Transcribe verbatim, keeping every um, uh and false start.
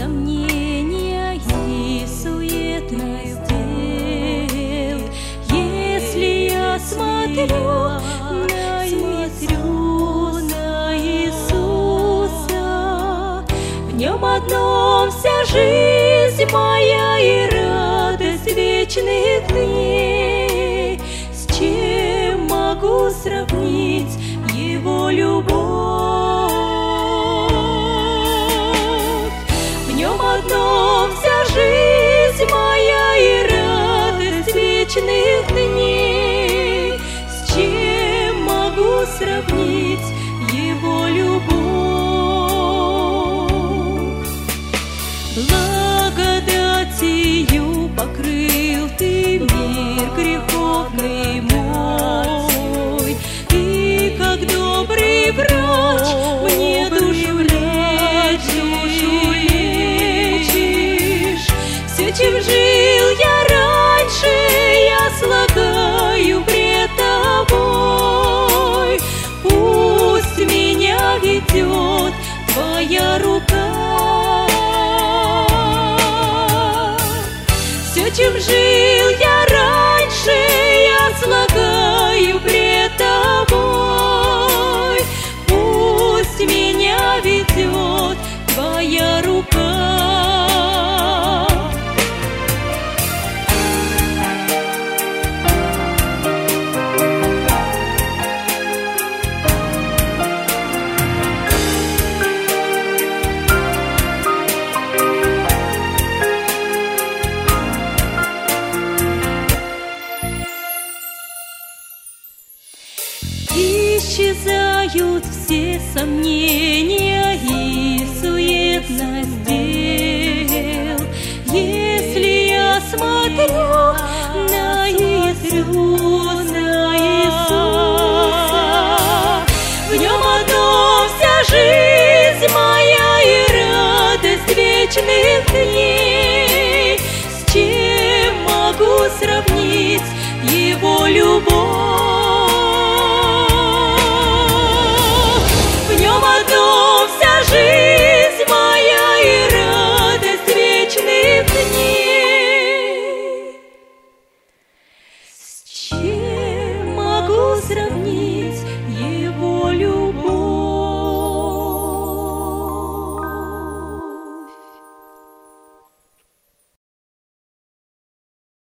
сомнения и суетность дел. Если я смотрю на Иисуса, на Иисуса, в Нем одном вся жизнь моя и радость вечных дней. С чем могу сравнить Его любовь? В Нем одном вся жизнь моя и радость вечных дней. С чем могу сравнить Его любовь? Благодатью покрыл Ты мир греховный мой, и как добрый врач мне душу лечишь. Все, чем жил я раньше, я слагаю пред Тобой. Пусть меня ведет Твоя рука. Все, чем жил я раньше, я слагаю пред Тобой. Пусть меня ведет Твоя рука. Исчезают все сомнения и суетность дел, если я смотрю на Иисуса, на Иисуса. В Нем одном вся жизнь моя и радость вечных дней. С чем могу сравнить Его любовь?